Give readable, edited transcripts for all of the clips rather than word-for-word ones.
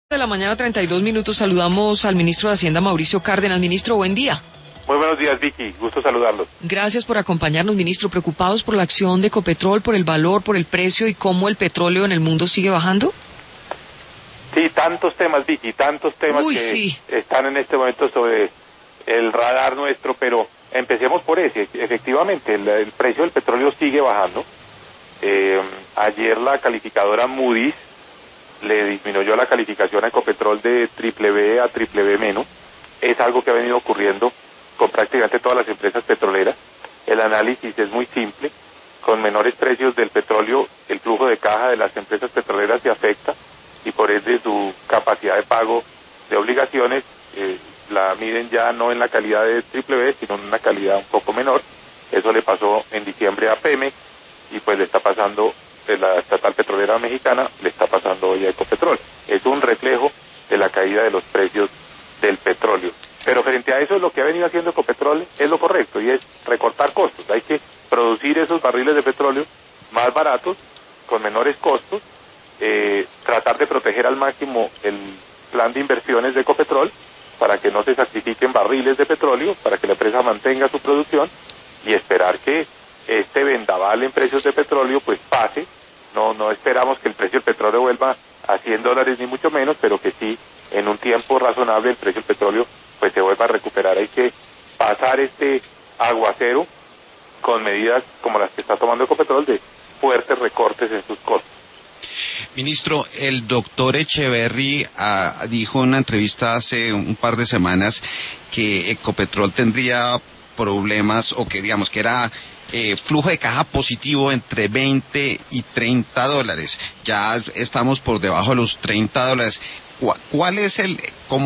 De la mañana, 32 minutos, saludamos al ministro de Hacienda, Mauricio Cárdenas. Ministro, buen día. Muy buenos días, Vicky, gusto saludarlos. Gracias por acompañarnos, ministro. ¿Preocupados por la acción de Ecopetrol, por el valor, por el precio y cómo el petróleo en el mundo sigue bajando? Sí, tantos temas, Vicky, tantos temas están en este momento sobre el radar nuestro, pero empecemos por ese. Efectivamente, el precio del petróleo sigue bajando. Ayer la calificadora Moody's le disminuyó la calificación a Ecopetrol de BBB a BBB-. Es algo que ha venido ocurriendo con prácticamente todas las empresas petroleras. El análisis es muy simple. Con menores precios del petróleo, el flujo de caja de las empresas petroleras se afecta y por ende su capacidad de pago de obligaciones la miden ya no en la calidad de BBB, sino en una calidad un poco menor. Eso le pasó en diciembre a Pemex y pues le está pasando de la estatal petrolera mexicana, le está pasando hoy a Ecopetrol. Es un reflejo de la caída de los precios del petróleo. Pero frente a eso, lo que ha venido haciendo Ecopetrol es lo correcto, y es recortar costos. Hay que producir esos barriles de petróleo más baratos, con menores costos, tratar de proteger al máximo el plan de inversiones de Ecopetrol, para que no se sacrifiquen barriles de petróleo, para que la empresa mantenga su producción, y esperar que este vendaval en precios de petróleo pues pase. No esperamos que el precio del petróleo vuelva a $100 ni mucho menos, pero que sí, en un tiempo razonable el precio del petróleo pues se vuelva a recuperar. Hay que pasar este aguacero con medidas como las que está tomando Ecopetrol de fuertes recortes en sus costos. Ministro, el doctor Echeverry dijo en una entrevista hace un par de semanas que Ecopetrol tendría problemas, o que digamos que era flujo de caja positivo entre $20 y $30. Ya estamos por debajo de los $30. ¿Cuál es el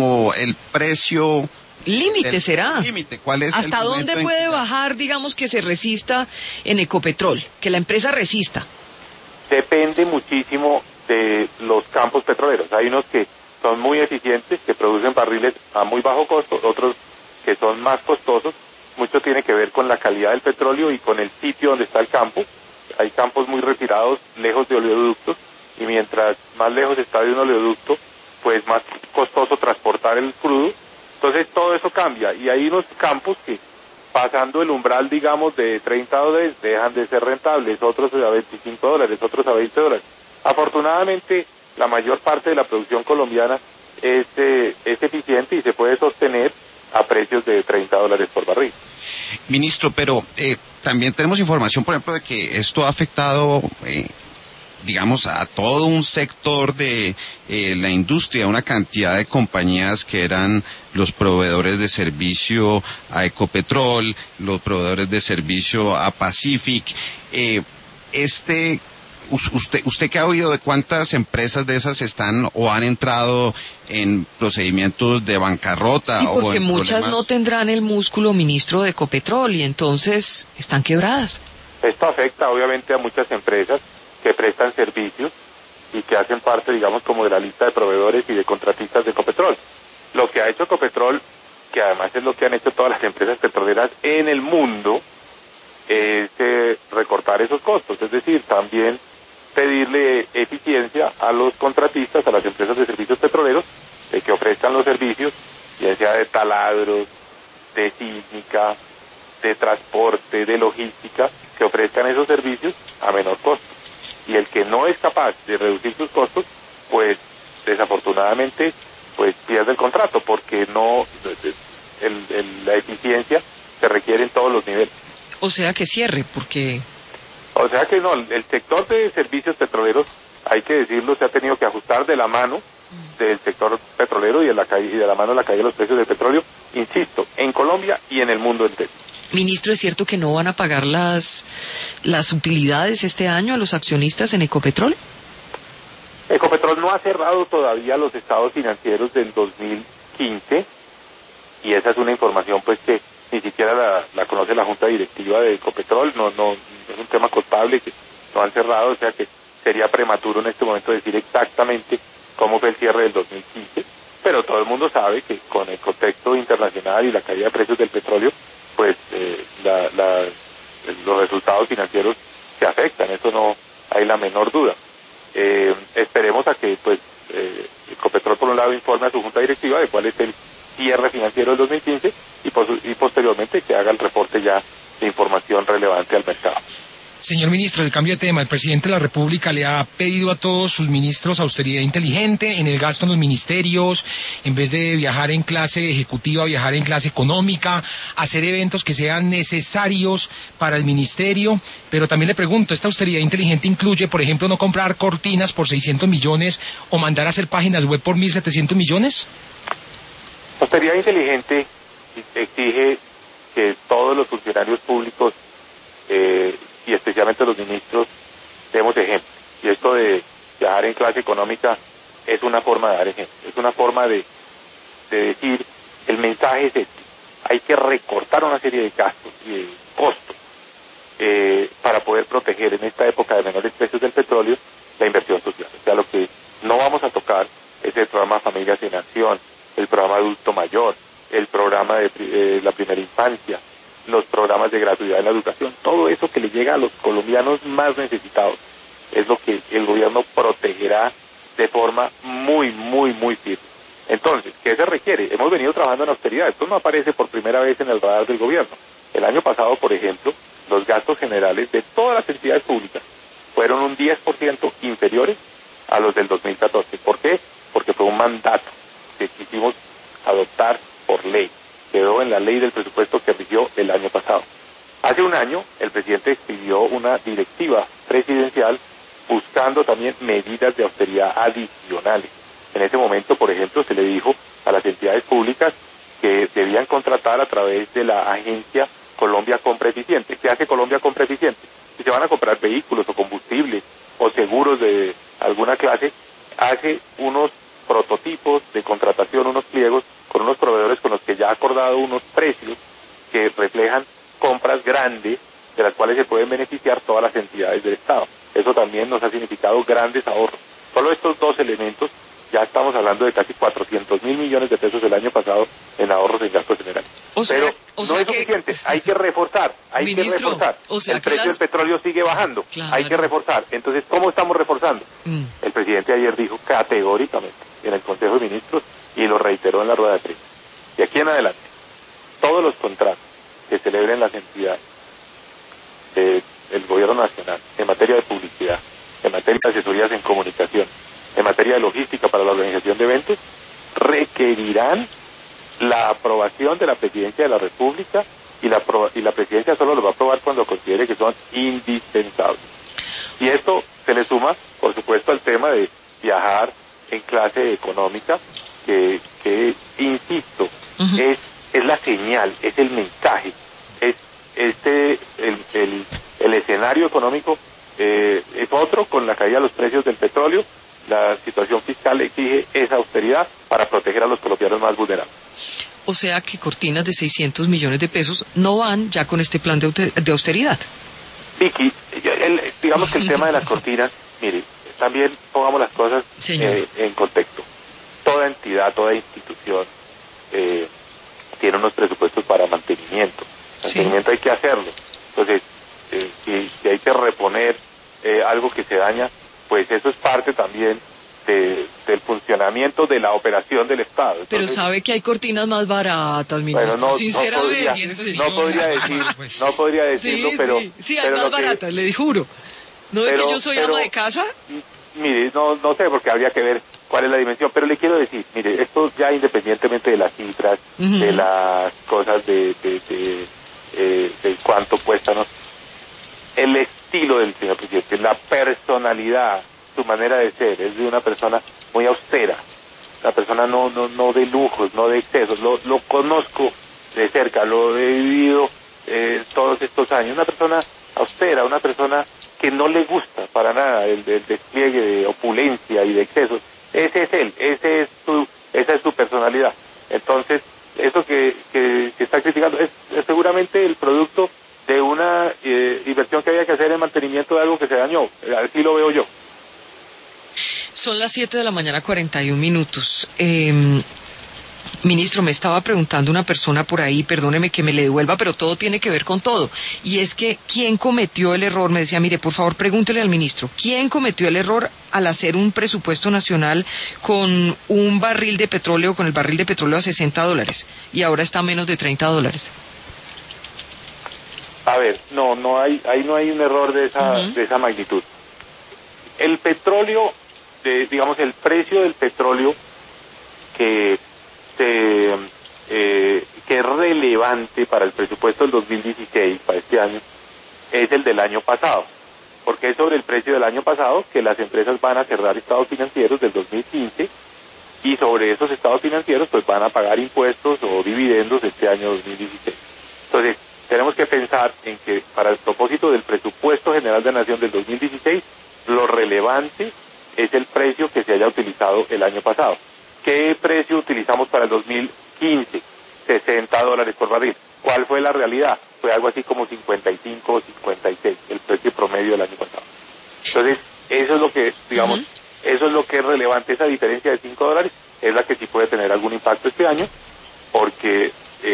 precio límite? ¿Será? Límite. ¿Cuál es ¿Hasta dónde puede bajar, digamos, que se resista en Ecopetrol, que la empresa resista? Depende muchísimo de los campos petroleros. Hay unos que son muy eficientes, que producen barriles a muy bajo costo, otros que son más costosos. Mucho tiene que ver con la calidad del petróleo y con el sitio donde está el campo. Hay campos muy retirados, lejos de oleoductos, y mientras más lejos está de un oleoducto, pues más costoso transportar el crudo. Entonces todo eso cambia, y hay unos campos que, pasando el umbral, digamos, de $30, dejan de ser rentables, otros a $25, otros a $20. Afortunadamente, la mayor parte de la producción colombiana es eficiente y se puede sostener a precios de $30 por barril. Ministro, pero también tenemos información, por ejemplo, de que esto ha afectado, digamos, a todo un sector de la industria, una cantidad de compañías que eran los proveedores de servicio a Ecopetrol, los proveedores de servicio a Pacific. ¿Usted qué ha oído de cuántas empresas de esas están o han entrado en procedimientos de bancarrota? Sí, porque muchas problemas? No tendrán el músculo, ministro, de Ecopetrol, y entonces están quebradas. Esto afecta obviamente a muchas empresas que prestan servicios y que hacen parte, digamos, como de la lista de proveedores y de contratistas de Ecopetrol. Lo que ha hecho Ecopetrol, que además es lo que han hecho todas las empresas petroleras en el mundo, es recortar esos costos, es decir, también pedirle eficiencia a los contratistas, a las empresas de servicios petroleros, de que ofrezcan los servicios, ya sea de taladros, de sísmica, de transporte, de logística, que ofrezcan esos servicios a menor costo. Y el que no es capaz de reducir sus costos, pues desafortunadamente pues pierde el contrato, porque la eficiencia se requiere en todos los niveles. O sea que cierre, porque... O sea que no, el sector de servicios petroleros, hay que decirlo, se ha tenido que ajustar de la mano del sector petrolero y de la mano de la caída de los precios del petróleo, insisto, en Colombia y en el mundo entero. Ministro, ¿es cierto que no van a pagar las utilidades este año a los accionistas en Ecopetrol? Ecopetrol no ha cerrado todavía los estados financieros del 2015, y esa es una información pues que ni siquiera la conoce la junta directiva de Ecopetrol. No es un tema contable que no han cerrado, o sea que sería prematuro en este momento decir exactamente cómo fue el cierre del 2015, pero todo el mundo sabe que con el contexto internacional y la caída de precios del petróleo, pues los resultados financieros se afectan, eso no hay la menor duda. Esperemos a que pues Ecopetrol, por un lado, informe a su junta directiva de cuál es el cierre financiero del 2015 y posteriormente que haga el reporte ya de información relevante al mercado. Señor ministro, de cambio de tema, el presidente de la República le ha pedido a todos sus ministros austeridad inteligente en el gasto en los ministerios, en vez de viajar en clase ejecutiva, viajar en clase económica, hacer eventos que sean necesarios para el ministerio. Pero también le pregunto, ¿esta austeridad inteligente incluye, por ejemplo, no comprar cortinas por 600 millones o mandar a hacer páginas web por 1.700 millones? Austeridad inteligente exige que todos los funcionarios públicos y especialmente los ministros demos ejemplo. Y esto de viajar en clase económica es una forma de dar ejemplo, es una forma de decir, el mensaje es este: hay que recortar una serie de gastos y de costos para poder proteger en esta época de menores precios del petróleo la inversión social. O sea, lo que no vamos a tocar es el programa Familias en Acción, el programa Adulto Mayor, el programa de la primera infancia, los programas de gratuidad en la educación, todo eso que le llega a los colombianos más necesitados es lo que el gobierno protegerá de forma muy firme. Entonces, ¿qué se requiere? Hemos venido trabajando en austeridad, esto no aparece por primera vez en el radar del gobierno. El año pasado, por ejemplo, los gastos generales de todas las entidades públicas fueron un 10% inferiores a los del 2014. ¿Por qué? Porque fue un mandato que quisimos adoptar por ley. Quedó en la ley del presupuesto que rigió el año pasado. Hace un año, el presidente expidió una directiva presidencial buscando también medidas de austeridad adicionales. En ese momento, por ejemplo, se le dijo a las entidades públicas que debían contratar a través de la agencia Colombia Compra Eficiente. ¿Qué hace Colombia Compra Eficiente? Si se van a comprar vehículos o combustibles o seguros de alguna clase, hace unos prototipos de contratación, unos pliegos con unos proveedores con los que ya ha acordado unos precios que reflejan compras grandes de las cuales se pueden beneficiar todas las entidades del Estado. Eso también nos ha significado grandes ahorros. Solo estos dos elementos, ya estamos hablando de casi 400.000 millones de pesos el año pasado en ahorros en gastos generales. Pero no es suficiente, hay que reforzar, el precio del petróleo sigue bajando, claro. Hay que reforzar. Entonces, ¿cómo estamos reforzando? El presidente ayer dijo categóricamente en el Consejo de Ministros y lo reiteró en la rueda de prensa. De aquí en adelante, todos los contratos que celebren las entidades del gobierno nacional en materia de publicidad, en materia de asesorías en comunicación, en materia de logística para la organización de eventos, requerirán la aprobación de la Presidencia de la República y la Presidencia solo lo va a aprobar cuando considere que son indispensables. Y esto se le suma, por supuesto, al tema de viajar en clase económica, que insisto, es la señal, es el mensaje, es el escenario económico es otro, con la caída de los precios del petróleo. La situación fiscal exige esa austeridad para proteger a los colombianos más vulnerables. O sea que cortinas de 600 millones de pesos no van ya con este plan de austeridad. Vicky, digamos que el tema de las cortinas, mire, también pongamos las cosas en contexto. Toda entidad, toda institución tiene unos presupuestos para mantenimiento. Mantenimiento hay que hacerlo. Entonces, si hay que reponer algo que se daña, pues eso es parte también del funcionamiento de la operación del Estado. Entonces, pero sabe que hay cortinas más baratas, ministro. Bueno, sinceramente. No podría decirlo, pero... Sí, hay más baratas, le juro. ¿No ve que yo soy ama de casa? Mire, no sé, porque habría que ver cuál es la dimensión, pero le quiero decir, mire, esto ya independientemente de las cifras, de las cosas de cuánto cuestan, ¿no? El estilo del señor presidente, la personalidad, su manera de ser, es de una persona muy austera, una persona no de lujos, no de excesos, lo conozco de cerca, lo he vivido todos estos años, una persona austera, una persona que no le gusta para nada el despliegue de opulencia y de excesos. Ese es él, esa es su personalidad. Entonces, eso que está criticando es seguramente el producto de una inversión que había que hacer en mantenimiento de algo que se dañó. Así lo veo yo. Son las 7 de la mañana, 41 minutos. Ministro, me estaba preguntando una persona por ahí, perdóneme que me le devuelva, pero todo tiene que ver con todo. Y es que, ¿quién cometió el error? Me decía, mire, por favor, pregúntele al ministro, ¿quién cometió el error al hacer un presupuesto nacional con un barril de petróleo, con el barril de petróleo a $60, y ahora está a menos de $30? A ver, ahí no hay un error de esa magnitud. El petróleo, digamos, el precio del petróleo que es relevante para el presupuesto del 2016, para este año, es el del año pasado, porque es sobre el precio del año pasado que las empresas van a cerrar estados financieros del 2015, y sobre esos estados financieros pues van a pagar impuestos o dividendos este año 2016. Entonces, tenemos que pensar en que para el propósito del presupuesto general de la Nación del 2016, lo relevante es el precio que se haya utilizado el año pasado. ¿Qué precio utilizamos para el 2015? $60 por barril. ¿Cuál fue la realidad? Fue algo así como 55 o 56, el precio promedio del año pasado. Entonces, eso es lo que, digamos, eso es lo que es relevante. Esa diferencia de $5 es la que sí puede tener algún impacto este año, porque,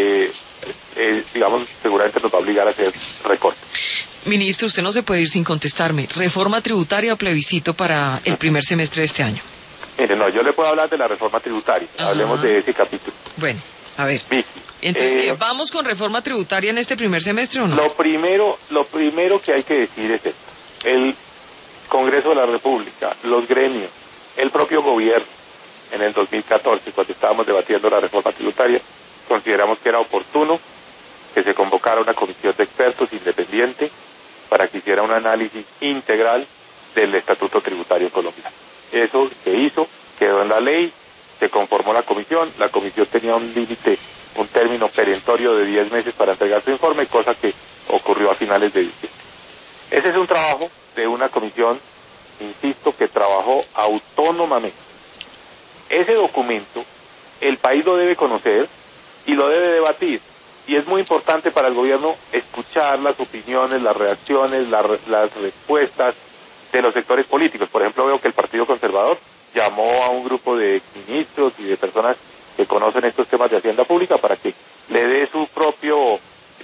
digamos, seguramente nos va a obligar a hacer recortes. Ministro, usted no se puede ir sin contestarme. ¿Reforma tributaria o plebiscito para el primer semestre de este año? Mire, no, yo le puedo hablar de la reforma tributaria. Hablemos de ese capítulo. Bueno, a ver. Vicky, entonces, ¿vamos con reforma tributaria en este primer semestre o no? Lo primero que hay que decir es esto. El Congreso de la República, los gremios, el propio gobierno, en el 2014, cuando estábamos debatiendo la reforma tributaria, consideramos que era oportuno que se convocara una comisión de expertos independiente para que hiciera un análisis integral del Estatuto Tributario colombiano. Eso se hizo, quedó en la ley, se conformó la comisión tenía un límite, un término perentorio de 10 meses para entregar su informe, cosa que ocurrió a finales de diciembre. Ese es un trabajo de una comisión, insisto, que trabajó autónomamente. Ese documento, el país lo debe conocer y lo debe debatir, y es muy importante para el gobierno escuchar las opiniones, las reacciones, las respuestas de los sectores políticos. Por ejemplo, veo que el Partido Conservador llamó a un grupo de ministros y de personas que conocen estos temas de hacienda pública para que le dé su propio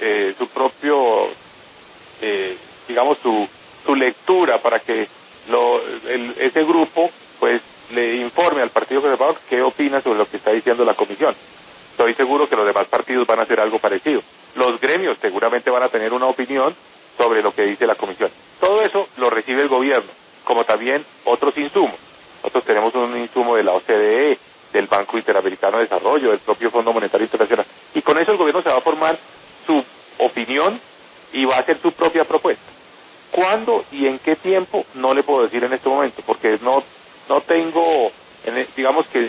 digamos su lectura, para que ese grupo pues le informe al Partido Conservador qué opina sobre lo que está diciendo la comisión. Estoy seguro que los demás partidos van a hacer algo parecido. Los gremios seguramente van a tener una opinión sobre lo que dice la comisión. Todo eso lo recibe el gobierno, como también otros insumos. Nosotros tenemos un insumo de la OCDE, del Banco Interamericano de Desarrollo, del propio Fondo Monetario Internacional. Y con eso el gobierno se va a formar su opinión y va a hacer su propia propuesta. ¿Cuándo y en qué tiempo? No le puedo decir en este momento, porque no tengo, digamos que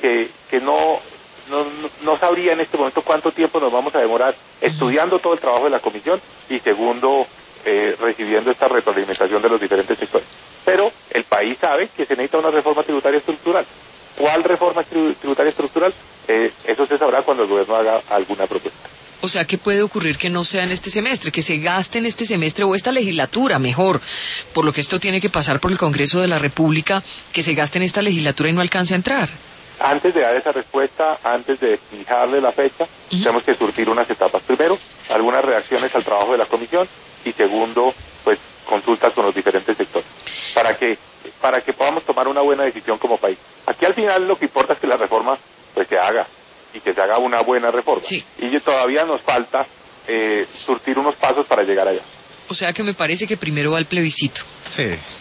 no sabría en este momento cuánto tiempo nos vamos a demorar estudiando todo el trabajo de la comisión y segundo, recibiendo esta retroalimentación de los diferentes sectores. Pero el país sabe que se necesita una reforma tributaria estructural. ¿Cuál reforma tributaria estructural? Eso se sabrá cuando el gobierno haga alguna propuesta. O sea, ¿qué puede ocurrir que no sea en este semestre? Que se gaste en este semestre o esta legislatura, mejor, por lo que esto tiene que pasar por el Congreso de la República, que se gaste en esta legislatura y no alcance a entrar. Antes de dar esa respuesta, antes de fijarle la fecha, tenemos que surtir unas etapas. Primero, algunas reacciones al trabajo de la comisión y segundo, pues consultas con los diferentes sectores para que podamos tomar una buena decisión como país. Aquí al final lo que importa es que la reforma pues se haga y que se haga una buena reforma. Sí. Y todavía nos falta surtir unos pasos para llegar allá. O sea que me parece que primero va el plebiscito. Sí.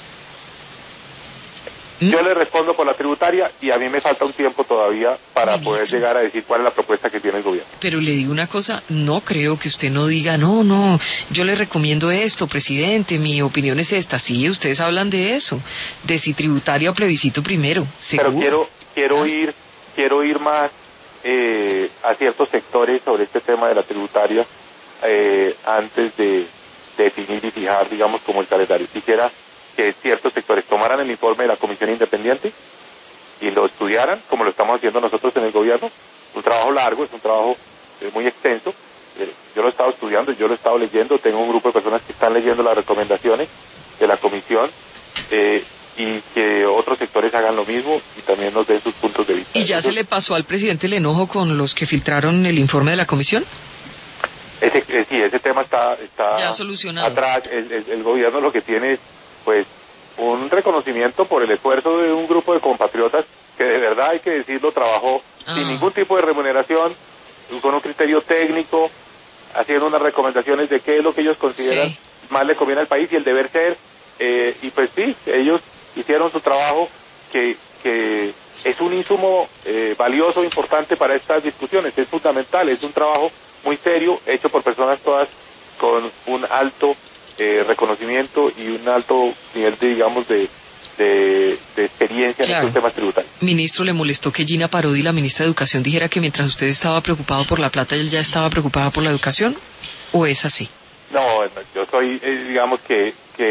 Yo le respondo por la tributaria y a mí me falta un tiempo todavía para poder llegar a decir cuál es la propuesta que tiene el gobierno. Pero le digo una cosa, no creo que usted no diga, no, yo le recomiendo esto, presidente, mi opinión es esta. Sí, ustedes hablan de eso, de si tributaria o plebiscito primero, seguro. Pero quiero ir más a ciertos sectores sobre este tema de la tributaria antes de definir y fijar, digamos, como el calendario. Quisiera que ciertos sectores tomaran el informe de la Comisión Independiente y lo estudiaran, como lo estamos haciendo nosotros en el gobierno. Un trabajo largo, es un trabajo muy extenso. Yo lo he estado estudiando, yo lo he estado leyendo, tengo un grupo de personas que están leyendo las recomendaciones de la Comisión y que otros sectores hagan lo mismo y también nos den sus puntos de vista. ¿Y ya se le pasó al presidente el enojo con los que filtraron el informe de la comisión? Ese tema está ya solucionado. Atrás. El gobierno lo que tiene es, pues, un reconocimiento por el esfuerzo de un grupo de compatriotas que de verdad, hay que decirlo, trabajó sin ningún tipo de remuneración, con un criterio técnico, haciendo unas recomendaciones de qué es lo que ellos consideran más le conviene al país y el deber ser, y pues sí, ellos hicieron su trabajo que es un insumo valioso, importante para estas discusiones, es fundamental, es un trabajo muy serio, hecho por personas todas con un alto reconocimiento y un alto nivel de, digamos, de experiencia en estos temas tributarios. Ministro, ¿le molestó que Gina Parodi, la ministra de Educación, dijera que mientras usted estaba preocupado por la plata, él ya estaba preocupado por la educación? ¿O es así? No, yo soy, digamos que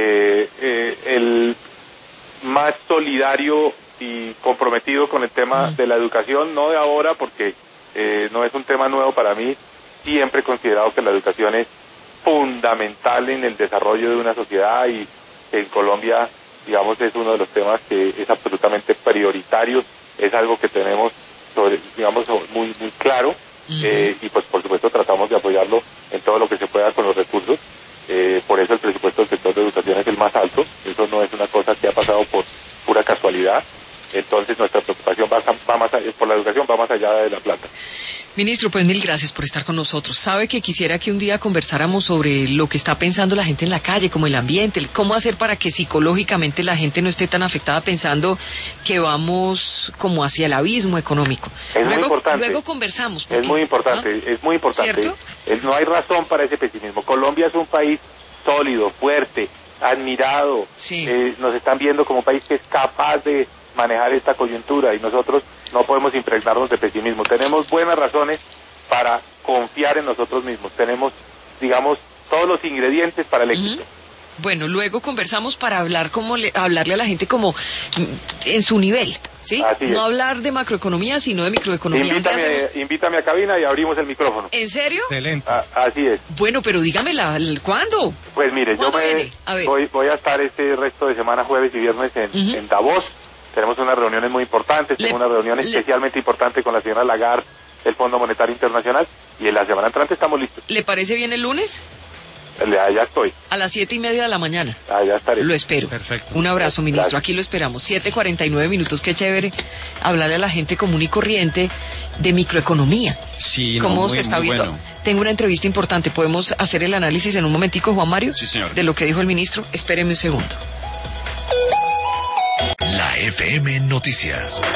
el más solidario y comprometido con el tema de la educación, no de ahora, porque no es un tema nuevo para mí. Siempre he considerado que la educación es fundamental en el desarrollo de una sociedad y en Colombia, digamos, es uno de los temas que es absolutamente prioritario, es algo que tenemos, digamos, muy claro, y pues por supuesto tratamos de apoyarlo en todo lo que se pueda con los recursos, por eso el presupuesto del sector de educación es el más alto, eso no es una cosa que ha pasado por pura casualidad, entonces nuestra preocupación va más allá, por la educación va más allá de la plata. Ministro, pues mil gracias por estar con nosotros. Sabe que quisiera que un día conversáramos sobre lo que está pensando la gente en la calle, como el ambiente, cómo hacer para que psicológicamente la gente no esté tan afectada pensando que vamos como hacia el abismo económico. Muy importante. Luego conversamos. Porque, es muy importante, es muy importante. ¿Cierto? No hay razón para ese pesimismo. Colombia es un país sólido, fuerte, admirado. Sí. Nos están viendo como un país que es capaz de manejar esta coyuntura y nosotros no podemos impregnarnos de pesimismo. Tenemos buenas razones para confiar en nosotros mismos. Tenemos, digamos, todos los ingredientes para el éxito. Bueno, luego conversamos para hablar hablarle a la gente como en su nivel, ¿sí? No hablar de macroeconomía, sino de microeconomía. Invítame a cabina y abrimos el micrófono. ¿En serio? Excelente. Así es. Bueno, pero dígame ¿cuándo? Pues mire, yo voy a estar este resto de semana, jueves y viernes en Davos. Tenemos unas reuniones muy importantes, tengo una reunión especialmente importante con la señora Lagarde del Fondo Monetario Internacional y en la semana entrante estamos listos. ¿Le parece bien el lunes? Allá estoy. A las 7:30 de la mañana. Allá estaré. Lo espero. Perfecto. Un abrazo, ministro. Gracias. Aquí lo esperamos. 7:49 minutos. Qué chévere hablarle a la gente común y corriente de microeconomía. Sí, ¿Cómo se está viendo? Bueno. Tengo una entrevista importante. ¿Podemos hacer el análisis en un momentico, Juan Mario? Sí, señor. De lo que dijo el ministro. Espéreme un segundo. La FM Noticias.